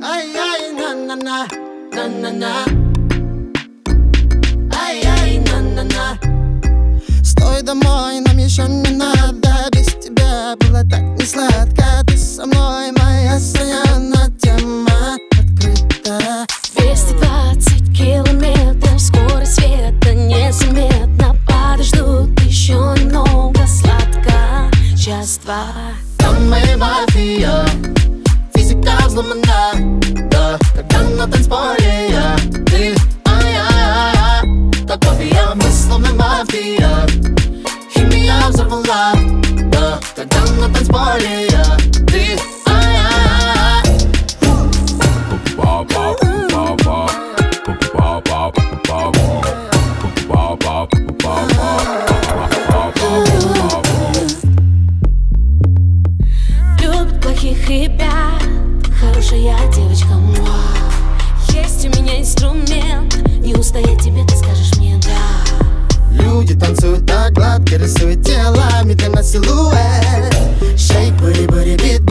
Ай-яй, на-на-на, на-на-на. Ай-яй, на-на-на. Стой домой, нам еще не надо. Без тебя было так не сладко. Ты со мной, моя соляная тема открыта. 220 километров, скорость света незаметно. Подождут еще немного, сладко, час-два. Там моя мафия, физика взломана, да. Когда на танцполе я, ты, ай-яй-яй-яй. Такой я, мы словно мафия. Химия взорвала, да. Когда на танцполе я, ты, ай-яй-яй-яй. Любит плохих ребят, хорошая девочка, муа. Есть у меня инструмент, не устоять тебе, ты скажешь мне да. Люди танцуют так гладко, рисуют тело, медленно силуэт. Шейк, бури-бури, бит.